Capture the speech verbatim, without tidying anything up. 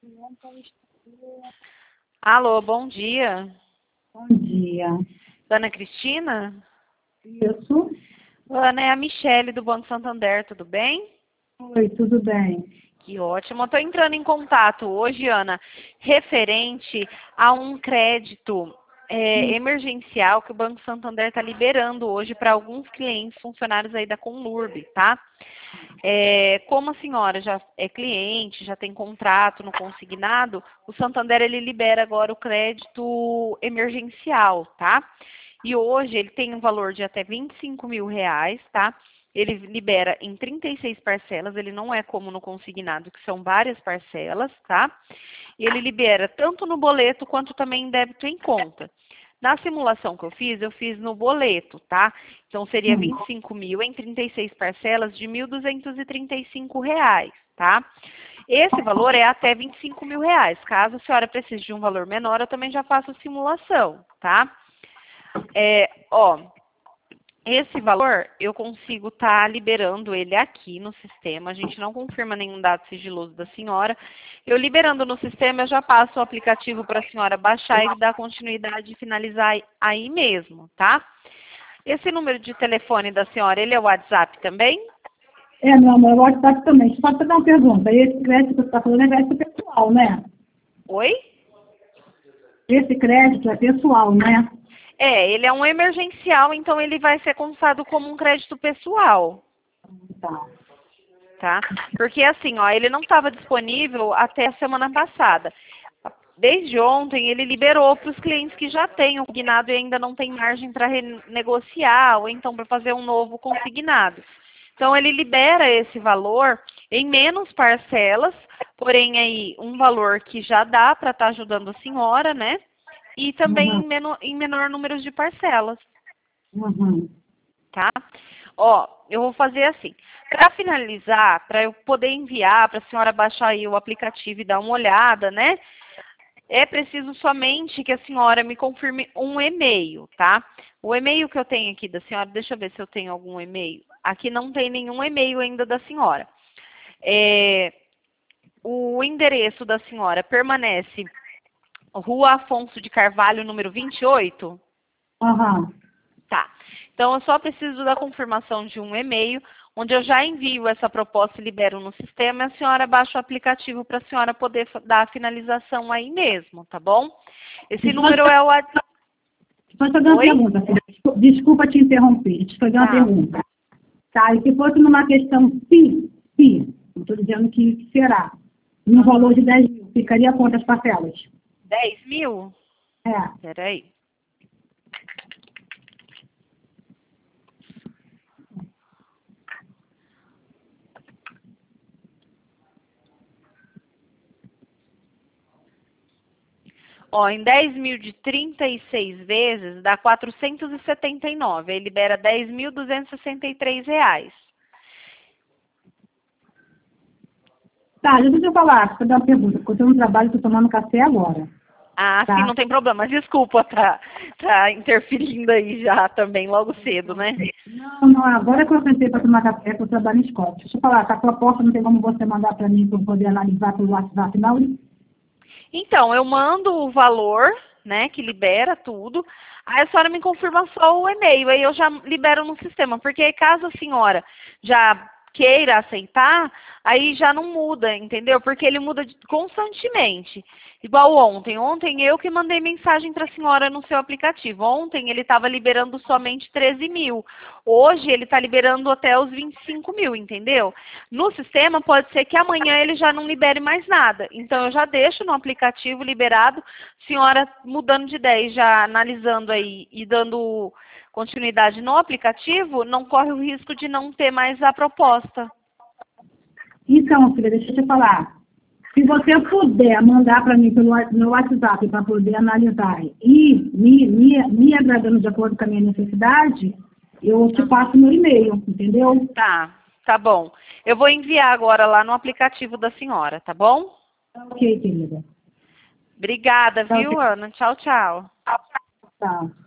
Alô, bom dia. Bom dia. Ana Cristina? Isso. Ana, é a Michele do Banco Santander, tudo bem? Oi, tudo bem? Que ótimo. Eu estou entrando em contato hoje, Ana, referente a um crédito é, emergencial que o Banco Santander está liberando hoje para alguns clientes funcionários aí da Conlurb, tá? É, como a senhora já é cliente, já tem contrato no consignado, o Santander ele libera agora o crédito emergencial, tá? E hoje ele tem um valor de até vinte e cinco mil reais, tá? Ele libera em trinta e seis parcelas, ele não é como no consignado, que são várias parcelas, tá? E ele libera tanto no boleto quanto também em débito em conta. Na simulação que eu fiz, eu fiz no boleto, tá? Então seria vinte e cinco mil em trinta e seis parcelas de mil duzentos e trinta e cinco reais, tá? Esse valor é até vinte e cinco mil reais. Caso a senhora precise de um valor menor, eu também já faço a simulação, tá? É, ó, esse valor eu consigo estar tá liberando ele aqui no sistema. A gente não confirma nenhum dado sigiloso da senhora. Eu liberando no sistema, eu já passo o aplicativo para a senhora baixar e dar continuidade e finalizar aí mesmo, tá? Esse número de telefone da senhora, ele é o WhatsApp também? É, meu amor, o WhatsApp também. Deixa eu só fazer uma pergunta. Esse crédito que você está falando é crédito pessoal, né? Oi? Esse crédito é pessoal, né? É, ele é um emergencial, então ele vai ser contado como um crédito pessoal. Tá. Tá? Porque assim, ó, ele não estava disponível até a semana passada. Desde ontem ele liberou para os clientes que já têm o consignado e ainda não tem margem para renegociar ou então para fazer um novo consignado. Então ele libera esse valor em menos parcelas, porém aí um valor que já dá para estar tá ajudando a senhora, né? E também Uhum. em, menor, em menor número de parcelas. Uhum. Tá? Ó, eu vou fazer assim. Para finalizar, para eu poder enviar, para a senhora baixar aí o aplicativo e dar uma olhada, né? É preciso somente que a senhora me confirme um e-mail, tá? O e-mail que eu tenho aqui da senhora, deixa eu ver se eu tenho algum e-mail. Aqui não tem nenhum e-mail ainda da senhora. É, o endereço da senhora permanece Rua Afonso de Carvalho, número vinte e oito? Uhum. Tá. Então, eu só preciso da confirmação de um e-mail, onde eu já envio essa proposta e libero no sistema, e a senhora baixa o aplicativo para a senhora poder dar a finalização aí mesmo, tá bom? Esse número é o... Deixa eu fazer uma Oi? pergunta, filha. Desculpa, desculpa te interromper. Deixa eu fazer uma Tá. pergunta. Tá, e se fosse numa questão se, se, não estou dizendo que será, no valor de dez mil, ficaria quantas parcelas? dez mil? É. Peraí. Ó, em dez mil de trinta e seis vezes dá quatrocentos e setenta e nove. Aí libera dez mil duzentos e sessenta e três reais. Tá, deixa eu falar, deixa eu dar uma pergunta, porque eu tenho um trabalho, estou tomando café agora. Ah, sim, Tá? não tem problema. Desculpa, tá, tá interferindo aí já também logo cedo, né? Não, não, agora que eu sentei para tomar café, que eu trabalho em escola. Deixa eu falar, tá, a proposta não tem como você mandar para mim para eu poder analisar pelo WhatsApp, não? Então, eu mando o valor, né, que libera tudo. Aí a senhora me confirma só o e-mail, aí eu já libero no sistema. Porque caso a senhora já queira aceitar, aí já não muda, entendeu? Porque ele muda constantemente. Igual ontem. Ontem eu que mandei mensagem para a senhora no seu aplicativo. Ontem ele estava liberando somente treze mil. Hoje ele está liberando até os vinte e cinco mil, entendeu? No sistema pode ser que amanhã ele já não libere mais nada. Então eu já deixo no aplicativo liberado, senhora mudando de ideia, já analisando aí e dando continuidade no aplicativo, não corre o risco de não ter mais a proposta. Então, filha, deixa eu te falar. Se você puder mandar para mim pelo meu WhatsApp para poder analisar e me, me, me agradando de acordo com a minha necessidade, eu te passo meu e-mail, entendeu? Tá, tá bom. Eu vou enviar agora lá no aplicativo da senhora, tá bom? Ok, querida. Obrigada, Então, viu, Ana? Tchau, tchau. tá.